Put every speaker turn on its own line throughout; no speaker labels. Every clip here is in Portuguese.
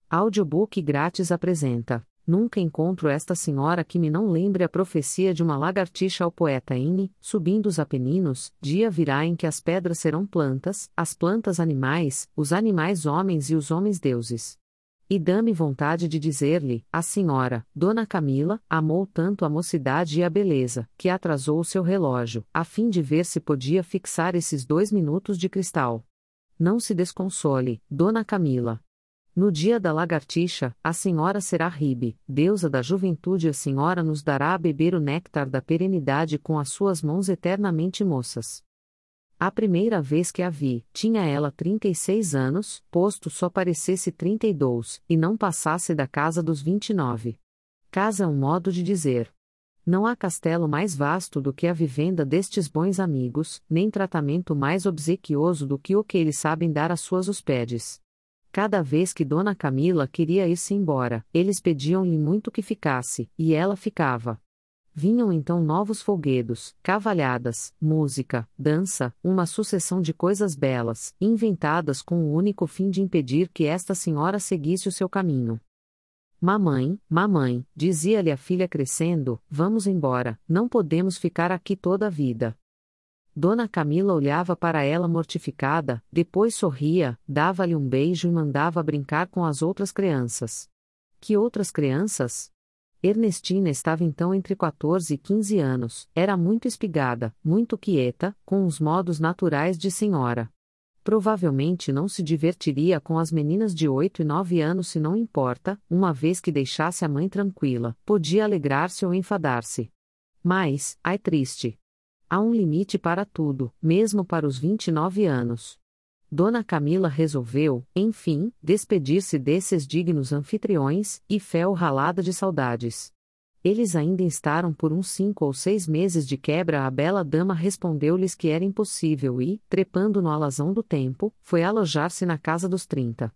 Audiobook grátis apresenta. Nunca encontro esta senhora que me não lembre a profecia de uma lagartixa ao poeta N. Subindo os Apeninos, dia virá em que as pedras serão plantas, as plantas animais, os animais homens e os homens deuses. E dá-me vontade de dizer-lhe, a senhora, Dona Camila, amou tanto a mocidade e a beleza, que atrasou o seu relógio, a fim de ver se podia fixar esses 2 minutos de cristal. Não se desconsole, Dona Camila. No dia da lagartixa, a senhora será Ribe, deusa da juventude, a senhora nos dará a beber o néctar da perenidade com as suas mãos eternamente moças. A primeira vez que a vi, tinha ela 36 anos, posto só parecesse 32, e não passasse da casa dos 29. Casa é um modo de dizer. Não há castelo mais vasto do que a vivenda destes bons amigos, nem tratamento mais obsequioso do que o que eles sabem dar às suas hóspedes. Cada vez que Dona Camila queria ir-se embora, eles pediam-lhe muito que ficasse, e ela ficava. Vinham então novos folguedos, cavalhadas, música, dança, uma sucessão de coisas belas, inventadas com o único fim de impedir que esta senhora seguisse o seu caminho. Mamãe, mamãe, dizia-lhe a filha crescendo, vamos embora, não podemos ficar aqui toda a vida. Dona Camila olhava para ela mortificada, depois sorria, dava-lhe um beijo e mandava brincar com as outras crianças. Que outras crianças? Ernestina estava então entre 14 e 15 anos, era muito espigada, muito quieta, com os modos naturais de senhora. Provavelmente não se divertiria com as meninas de 8 e 9 anos se não importa, uma vez que deixasse a mãe tranquila, podia alegrar-se ou enfadar-se. Mas, ai triste! Há um limite para tudo, mesmo para os 29 anos. Dona Camila resolveu, enfim, despedir-se desses dignos anfitriões, e fel ralada de saudades. Eles ainda instaram por uns 5 ou 6 meses de quebra. A bela dama respondeu-lhes que era impossível e, trepando no alazão do tempo, foi alojar-se na casa dos 30.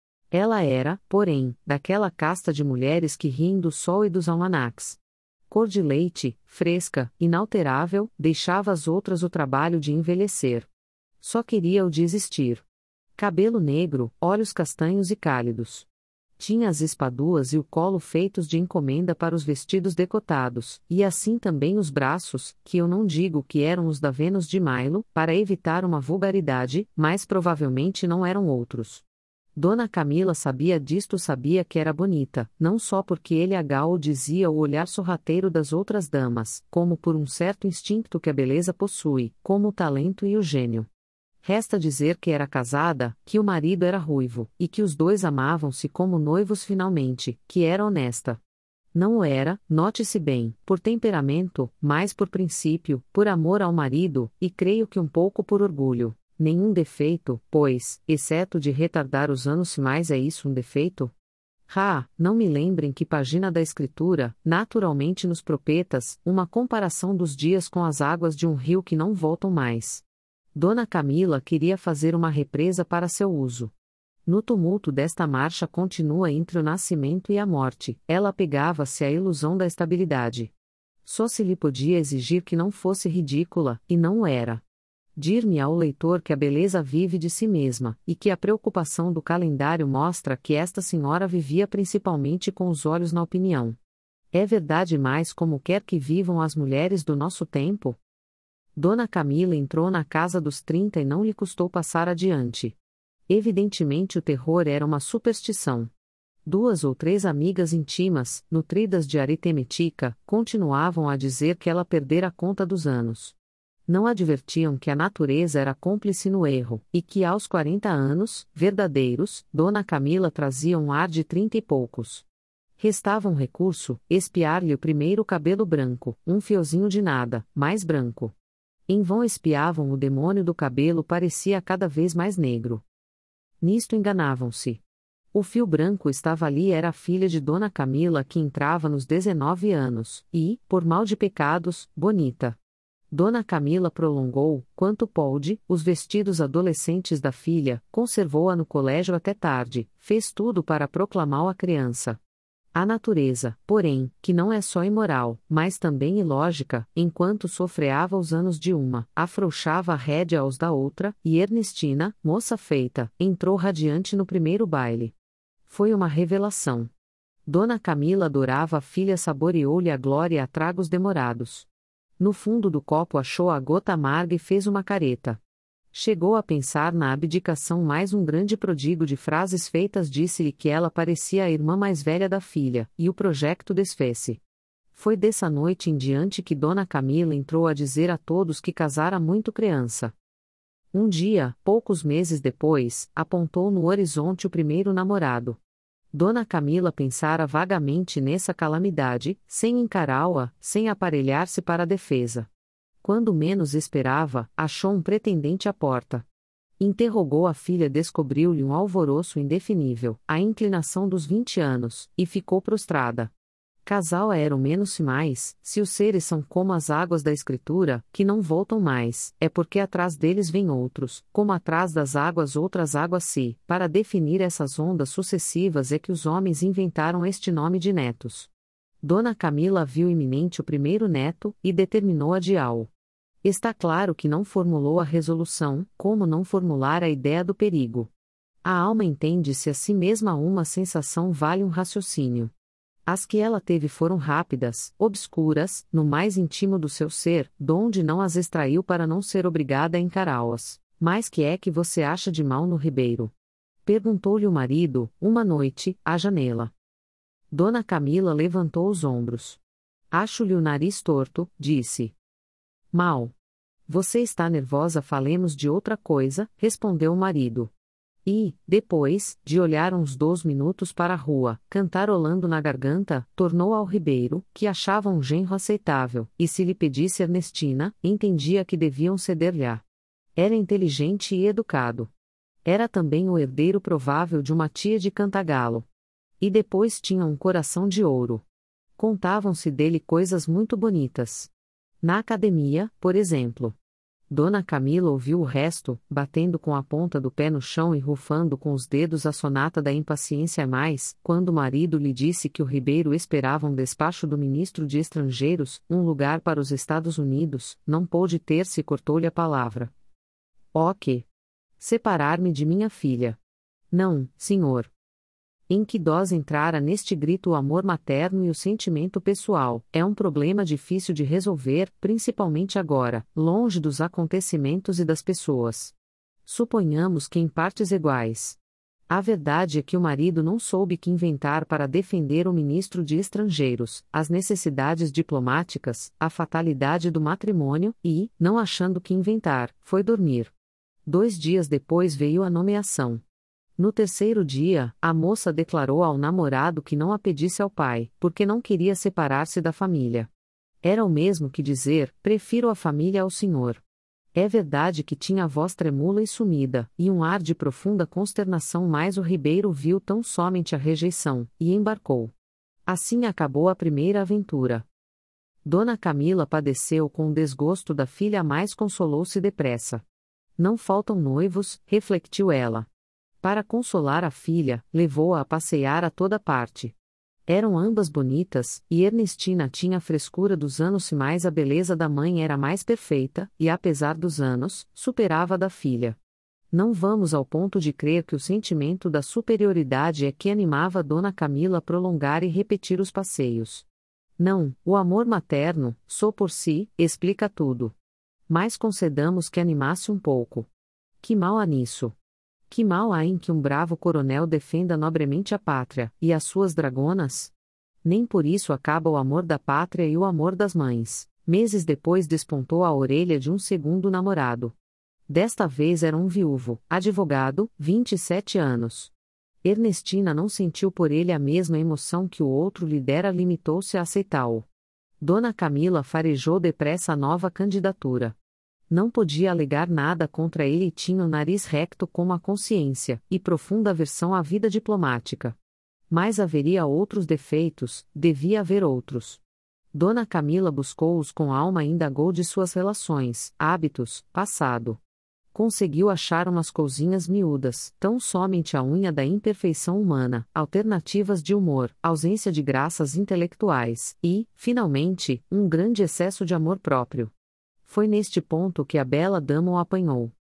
Ela era, porém, daquela casta de mulheres que riem do sol e dos almanacs. Cor de leite, fresca, inalterável, deixava às outras o trabalho de envelhecer. Só queria o de existir. Cabelo negro, olhos castanhos e cálidos. Tinha as espaduas e o colo feitos de encomenda para os vestidos decotados, e assim também os braços, que eu não digo que eram os da Vênus de Milo, para evitar uma vulgaridade, mas provavelmente não eram outros. Dona Camila sabia disto, sabia que era bonita, não só porque ele o dizia o olhar sorrateiro das outras damas, como por um certo instinto que a beleza possui, como o talento e o gênio. Resta dizer que era casada, que o marido era ruivo, e que os dois amavam-se como noivos finalmente, que era honesta. Não o era, note-se bem, por temperamento, mas por princípio, por amor ao marido, e creio que um pouco por orgulho. Nenhum defeito, pois, exceto de retardar os anos, se mais é isso um defeito? Não me lembrem que página da escritura, naturalmente nos Profetas, uma comparação dos dias com as águas de um rio que não voltam mais. Dona Camila queria fazer uma represa para seu uso. No tumulto desta marcha contínua entre o nascimento e a morte, ela apegava-se à ilusão da estabilidade. Só se lhe podia exigir que não fosse ridícula, e não o era. Dir-me ao leitor que a beleza vive de si mesma, e que a preocupação do calendário mostra que esta senhora vivia principalmente com os olhos na opinião. É verdade, mais como quer que vivam as mulheres do nosso tempo? Dona Camila entrou na casa dos 30 e não lhe custou passar adiante. Evidentemente o terror era uma superstição. 2 ou 3 amigas íntimas, nutridas de aritmética, continuavam a dizer que ela perdera a conta dos anos. Não advertiam que a natureza era cúmplice no erro, e que aos 40 anos, verdadeiros, Dona Camila trazia um ar de 30 e poucos. Restava um recurso, espiar-lhe o primeiro cabelo branco, um fiozinho de nada, mais branco. Em vão espiavam, o demônio do cabelo parecia cada vez mais negro. Nisto enganavam-se. O fio branco estava ali, era a filha de Dona Camila que entrava nos 19 anos, e, por mal de pecados, bonita. Dona Camila prolongou, quanto pôde, os vestidos adolescentes da filha, conservou-a no colégio até tarde, fez tudo para proclamar a criança. A natureza, porém, que não é só imoral, mas também ilógica, enquanto sofreava os anos de uma, afrouxava a rédea aos da outra, e Ernestina, moça feita, entrou radiante no primeiro baile. Foi uma revelação. Dona Camila adorava a filha, saboreou-lhe a glória a tragos demorados. No fundo do copo achou a gota amarga e fez uma careta. Chegou a pensar na abdicação, mais um grande prodígio de frases feitas disse-lhe que ela parecia a irmã mais velha da filha, e o projeto desfez-se. Foi dessa noite em diante que Dona Camila entrou a dizer a todos que casara muito criança. Um dia, poucos meses depois, apontou no horizonte o primeiro namorado. Dona Camila pensara vagamente nessa calamidade, sem encará-la, sem aparelhar-se para a defesa. Quando menos esperava, achou um pretendente à porta. Interrogou a filha, descobriu-lhe um alvoroço indefinível, a inclinação dos 20 anos, e ficou prostrada. Casal eram menos mais, se os seres são como as águas da Escritura, que não voltam mais, é porque atrás deles vêm outros, como atrás das águas outras águas se, para definir essas ondas sucessivas é que os homens inventaram este nome de netos. Dona Camila viu iminente o primeiro neto, e determinou adiá-lo. Está claro que não formulou a resolução, como não formular a ideia do perigo. A alma entende-se a si mesma, uma sensação vale um raciocínio. As que ela teve foram rápidas, obscuras, no mais íntimo do seu ser, donde não as extraiu para não ser obrigada a encará-las. Mas que é que você acha de mal no ribeiro? Perguntou-lhe o marido, uma noite, à janela. Dona Camila levantou os ombros. Acho-lhe o nariz torto, disse. Mal. Você está nervosa, falemos de outra coisa, respondeu o marido. E, depois, de olhar uns 2 minutos para a rua, cantarolando na garganta, tornou ao ribeiro, que achava um genro aceitável, e se lhe pedisse Ernestina, entendia que deviam ceder-lhe. Era inteligente e educado. Era também o herdeiro provável de uma tia de Cantagalo. E depois tinha um coração de ouro. Contavam-se dele coisas muito bonitas. Na academia, por exemplo. Dona Camila ouviu o resto, batendo com a ponta do pé no chão e rufando com os dedos a sonata da impaciência. Mais, quando o marido lhe disse que o ribeiro esperava um despacho do ministro de Estrangeiros, um lugar para os Estados Unidos, não pôde ter-se e cortou-lhe a palavra. Ó que! Separar-me de minha filha. Não, senhor. Em que dose entrara neste grito o amor materno e o sentimento pessoal, é um problema difícil de resolver, principalmente agora, longe dos acontecimentos e das pessoas. Suponhamos que em partes iguais. A verdade é que o marido não soube que inventar para defender o ministro de Estrangeiros, as necessidades diplomáticas, a fatalidade do matrimônio, e, não achando que inventar, foi dormir. 2 dias depois veio a nomeação. No 3º dia, a moça declarou ao namorado que não a pedisse ao pai, porque não queria separar-se da família. Era o mesmo que dizer, prefiro a família ao senhor. É verdade que tinha a voz tremula e sumida, e um ar de profunda consternação, mas o ribeiro viu tão somente a rejeição, e embarcou. Assim acabou a primeira aventura. Dona Camila padeceu com o desgosto da filha, mas consolou-se depressa. Não faltam noivos, refletiu ela. Para consolar a filha, levou-a a passear a toda parte. Eram ambas bonitas, e Ernestina tinha a frescura dos anos, mas a beleza da mãe era mais perfeita, e apesar dos anos, superava a da filha. Não vamos ao ponto de crer que o sentimento da superioridade é que animava Dona Camila a prolongar e repetir os passeios. Não, o amor materno, só por si, explica tudo. Mas concedamos que animasse um pouco. Que mal há nisso? Que mal há em que um bravo coronel defenda nobremente a pátria, e as suas dragonas? Nem por isso acaba o amor da pátria e o amor das mães. Meses depois despontou a orelha de um segundo namorado. Desta vez era um viúvo, advogado, 27 anos. Ernestina não sentiu por ele a mesma emoção que o outro lhe dera, limitou-se a aceitá-lo. Dona Camila farejou depressa a nova candidatura. Não podia alegar nada contra ele e tinha o nariz recto como a consciência, e profunda aversão à vida diplomática. Mas haveria outros defeitos, devia haver outros. Dona Camila buscou-os com alma e indagou de suas relações, hábitos, passado. Conseguiu achar umas cousinhas miúdas, tão somente a unha da imperfeição humana, alternativas de humor, ausência de graças intelectuais, e, finalmente, um grande excesso de amor próprio. Foi neste ponto que a bela dama o apanhou.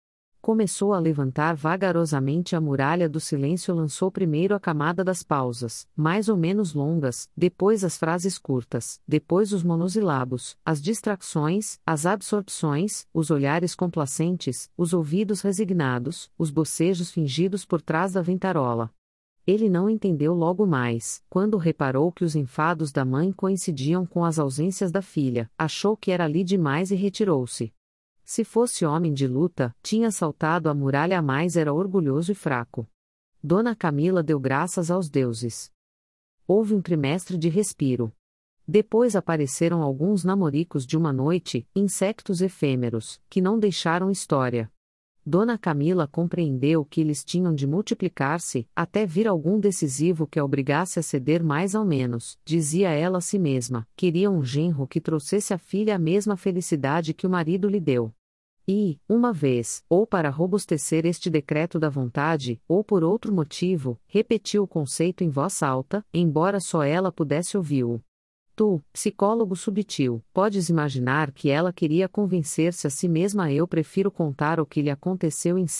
Começou a levantar vagarosamente a muralha do silêncio. Lançou primeiro a camada das pausas, mais ou menos longas, depois as frases curtas, depois os monossilábios, as distrações, as absorções, os olhares complacentes, os ouvidos resignados, os bocejos fingidos por trás da ventarola. Ele não entendeu logo mais, quando reparou que os enfados da mãe coincidiam com as ausências da filha, achou que era ali demais e retirou-se. Se fosse homem de luta, tinha saltado a muralha, mas era orgulhoso e fraco. Dona Camila deu graças aos deuses. Houve um trimestre de respiro. Depois apareceram alguns namoricos de uma noite, insectos efêmeros, que não deixaram história. Dona Camila compreendeu que eles tinham de multiplicar-se, até vir algum decisivo que a obrigasse a ceder mais ou menos, dizia ela a si mesma, queria um genro que trouxesse à filha a mesma felicidade que o marido lhe deu. E, uma vez, ou para robustecer este decreto da vontade, ou por outro motivo, repetiu o conceito em voz alta, embora só ela pudesse ouvi-lo. Tu, psicólogo subtil, podes imaginar que ela queria convencer-se a si mesma. Eu prefiro contar o que lhe aconteceu em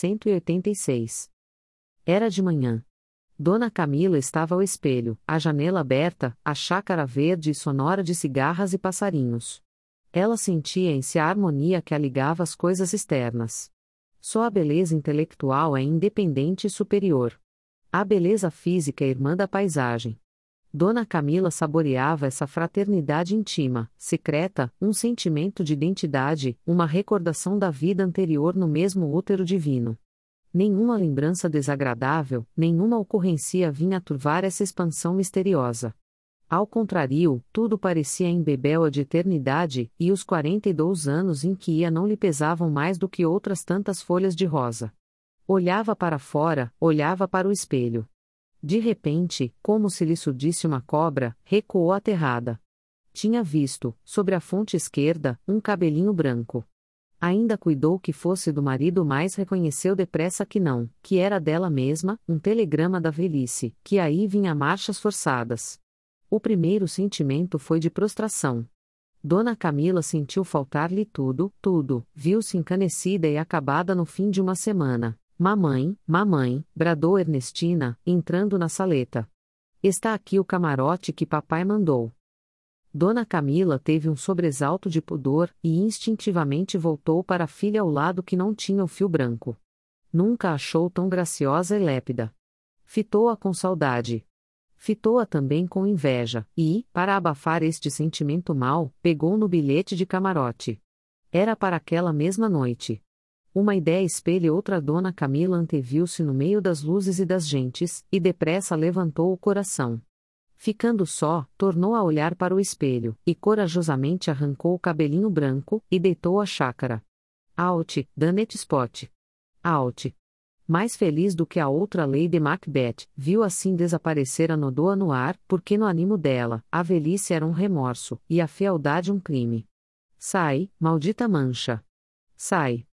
186. Era de manhã. Dona Camila estava ao espelho, a janela aberta, a chácara verde e sonora de cigarras e passarinhos. Ela sentia em si a harmonia que a ligava às coisas externas. Só a beleza intelectual é independente e superior. A beleza física é irmã da paisagem. Dona Camila saboreava essa fraternidade íntima, secreta, um sentimento de identidade, uma recordação da vida anterior no mesmo útero divino. Nenhuma lembrança desagradável, nenhuma ocorrência vinha turvar essa expansão misteriosa. Ao contrário, tudo parecia embebel de eternidade, e os 42 anos em que ia não lhe pesavam mais do que outras tantas folhas de rosa. Olhava para fora, olhava para o espelho. De repente, como se lhe surdisse uma cobra, recuou aterrada. Tinha visto, sobre a fonte esquerda, um cabelinho branco. Ainda cuidou que fosse do marido, mas reconheceu depressa que não, que era dela mesma, um telegrama da velhice, que aí vinha a marchas forçadas. O primeiro sentimento foi de prostração. Dona Camila sentiu faltar-lhe tudo, tudo, viu-se encanecida e acabada no fim de uma semana. Mamãe, mamãe, bradou Ernestina, entrando na saleta. Está aqui o camarote que papai mandou. Dona Camila teve um sobressalto de pudor, e instintivamente voltou para a filha ao lado que não tinha o fio branco. Nunca a achou tão graciosa e lépida. Fitou-a com saudade. Fitou-a também com inveja, e, para abafar este sentimento mau, pegou no bilhete de camarote. Era para aquela mesma noite. Uma ideia espelha outra. Dona Camila anteviu-se no meio das luzes e das gentes, e depressa levantou o coração. Ficando só, tornou a olhar para o espelho, e corajosamente arrancou o cabelinho branco, e deitou a chácara. Out, Danette Spot. Out. Mais feliz do que a outra Lady Macbeth, viu assim desaparecer a Nodoa no ar, porque no ânimo dela, a velhice era um remorso, e a fealdade um crime. Sai, maldita mancha. Sai.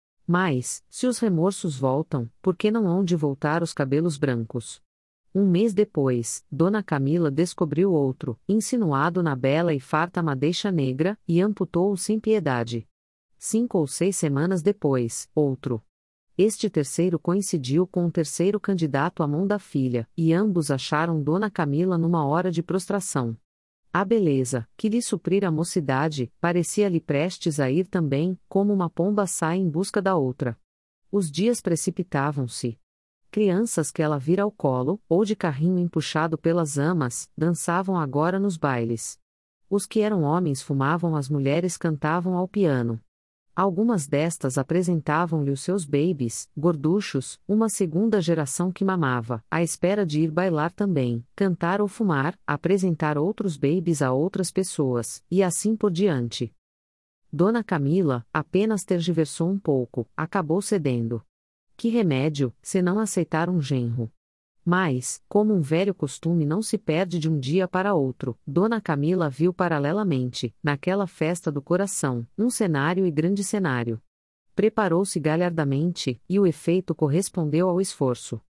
Mas, se os remorsos voltam, por que não hão de voltar os cabelos brancos? Um mês depois, Dona Camila descobriu outro, insinuado na bela e farta madeixa negra, e amputou-o sem piedade. 5 ou 6 semanas depois, outro. Este terceiro coincidiu com um terceiro candidato à mão da filha, e ambos acharam Dona Camila numa hora de prostração. A beleza, que lhe suprira a mocidade, parecia-lhe prestes a ir também, como uma pomba sai em busca da outra. Os dias precipitavam-se. Crianças que ela vira ao colo, ou de carrinho empuxado pelas amas, dançavam agora nos bailes. Os que eram homens fumavam, as mulheres cantavam ao piano. Algumas destas apresentavam-lhe os seus babies, gorduchos, uma segunda geração que mamava, à espera de ir bailar também, cantar ou fumar, apresentar outros babies a outras pessoas, e assim por diante. Dona Camila, apenas tergiversou um pouco, acabou cedendo. Que remédio, se não aceitar um genro? Mas, como um velho costume não se perde de um dia para outro, Dona Camila viu paralelamente, naquela festa do coração, um cenário e grande cenário. Preparou-se galhardamente, e o efeito correspondeu ao esforço.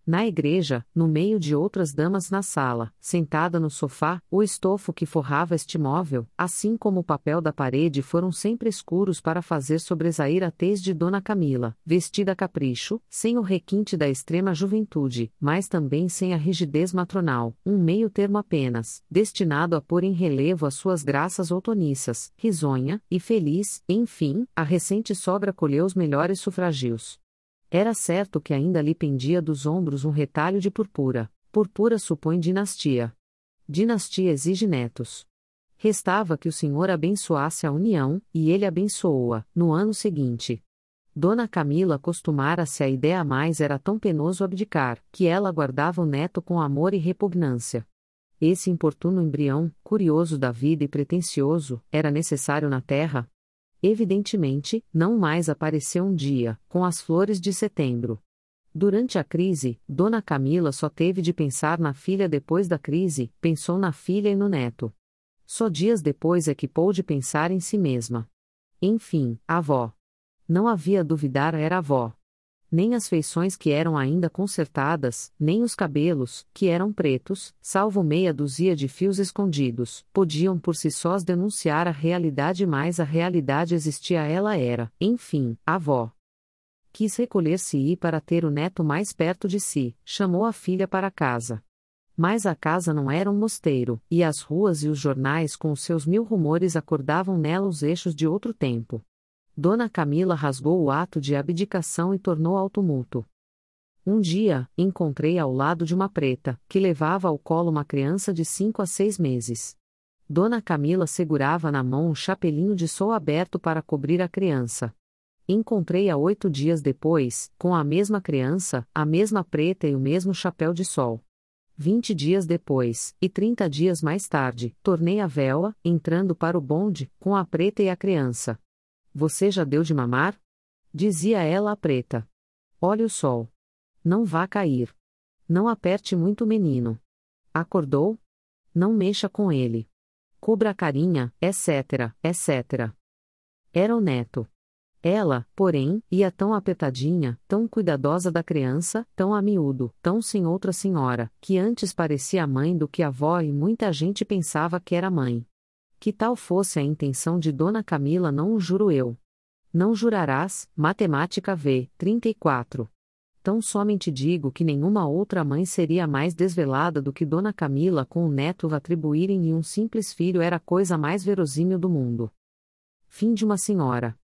Na igreja, no meio de outras damas na sala, sentada no sofá, o estofo que forrava este móvel, assim como o papel da parede foram sempre escuros para fazer sobresair a tez de Dona Camila, vestida a capricho, sem o requinte da extrema juventude, mas também sem a rigidez matronal, um meio termo apenas, destinado a pôr em relevo as suas graças outoniças, risonha, e feliz, enfim, a recente sogra colheu os melhores sufragios. Era certo que ainda lhe pendia dos ombros um retalho de purpura. Purpura supõe dinastia. Dinastia exige netos. Restava que o senhor abençoasse a união, e ele abençoou-a, no ano seguinte. Dona Camila costumara-se a ideia mais era tão penoso abdicar, que ela guardava o neto com amor e repugnância. Esse importuno embrião, curioso da vida e pretensioso, era necessário na terra? Evidentemente, não mais apareceu um dia, com as flores de setembro. Durante a crise, Dona Camila só teve de pensar na filha depois da crise, pensou na filha e no neto. Só dias depois é que pôde pensar em si mesma. Enfim, a avó. Não havia duvidar, era a avó. Nem as feições que eram ainda consertadas, nem os cabelos, que eram pretos, salvo meia dúzia de fios escondidos, podiam por si sós denunciar a realidade, mas a realidade existia, ela era, enfim, a avó. Quis recolher-se e ir para ter o neto mais perto de si, chamou a filha para casa. Mas a casa não era um mosteiro, e as ruas e os jornais com os seus mil rumores acordavam nela os eixos de outro tempo. Dona Camila rasgou o ato de abdicação e tornou ao tumulto. Um dia, encontrei ao lado de uma preta, que levava ao colo uma criança de 5 a 6 meses. Dona Camila segurava na mão um chapelinho de sol aberto para cobrir a criança. Encontrei-a 8 dias depois, com a mesma criança, a mesma preta e o mesmo chapéu de sol. 20 dias depois, e 30 dias mais tarde, tornei a vê-la, entrando para o bonde, com a preta e a criança. Você já deu de mamar? Dizia ela à preta. Olhe o sol. Não vá cair. Não aperte muito o menino. Acordou? Não mexa com ele. Cubra a carinha, etc., etc. Era o neto. Ela, porém, ia tão apertadinha, tão cuidadosa da criança, tão a miúdo, tão sem outra senhora, que antes parecia mãe do que avó e muita gente pensava que era mãe. Que tal fosse a intenção de Dona Camila, não o juro eu. Não jurarás, matemática v. 34. Tão somente digo que nenhuma outra mãe seria mais desvelada do que Dona Camila com o neto atribuírem-lhe um simples filho era a coisa mais verosímil do mundo. Fim de uma senhora.